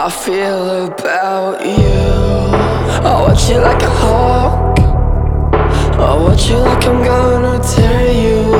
I feel about you. I watch you like a hawk. I watch you like I'm gonna tear you